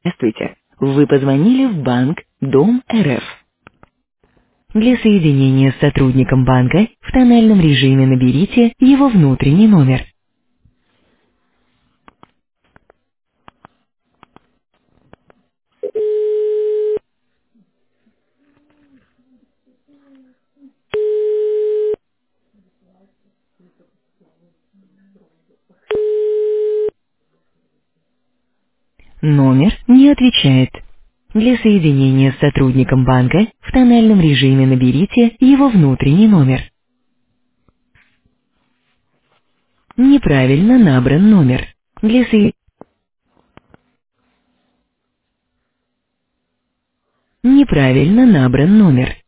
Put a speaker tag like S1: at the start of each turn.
S1: Здравствуйте. Вы позвонили в банк Дом РФ. Для соединения с сотрудником банка в тональном режиме наберите его внутренний номер. Номер не отвечает. Для соединения с сотрудником банка в тональном режиме наберите его внутренний номер. Неправильно набран номер. Для со... Неправильно набран номер.